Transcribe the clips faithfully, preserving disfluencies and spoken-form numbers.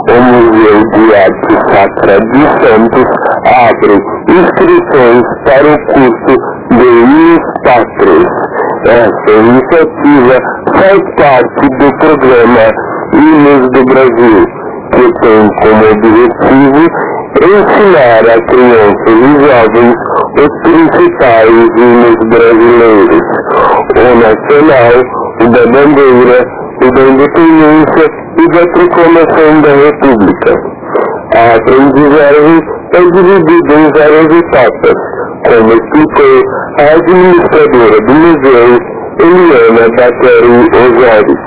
O Museu de Arte Sacra de Santos abre inscrições para o curso de Hinos Pátrios. Essa iniciativa faz parte do programa Hinos do Brasil, que tem como objetivo ensinar a crianças e jovens os principais hinos brasileiros: o nacional, o da bandeira, o da independência e da proclamação da República. A aprendizagem é dividida em várias etapas, como explicou a administradora do museu, Eliana Bateri Osório.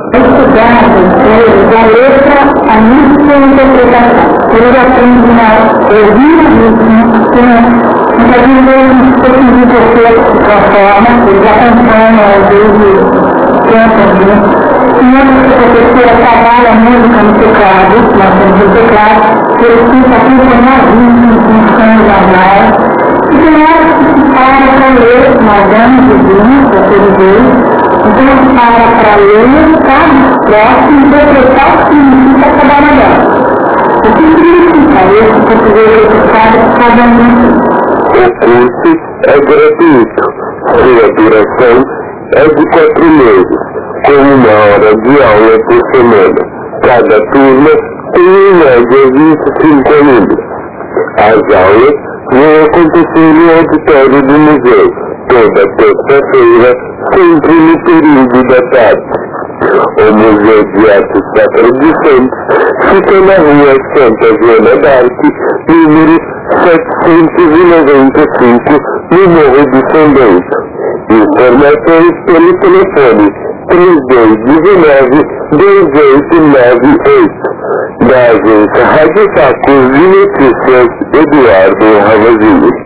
Estudar da letra, a música e a interpretação. Eles aprendem a ouvir a música, muitas vezes eles precisam de você de forma, eles acompanham, às vezes cantam juntos. E outra professora trabalha a música no teclado, nós temos o teclado, eles tentam acompanhar juntos com funções normais. E tem horas que se para para ler, nós damos os hinos para todos eles. Então se para para ler, sabe, próximo, interpretar o que significa cada uma delas. O que significa esse português educado cada um? O curso é gratuito. Sua duração é de quatro meses, com uma hora de aula por semana. Cada turma tem em média vinte e cinco alunos. As aulas vão acontecer no auditório do museu, toda terça-feira, sempre no período da tarde. O Museu de Arte Sacra de Santos fica na rua Santa Joana d'Arc, número setecentos e noventa e cinco, no Morro do São Bento. Informações pelo telefone três dois um nove, dois oito nove oito. Da agência Rádio Sacos de Notícias, Eduardo Ravazinho.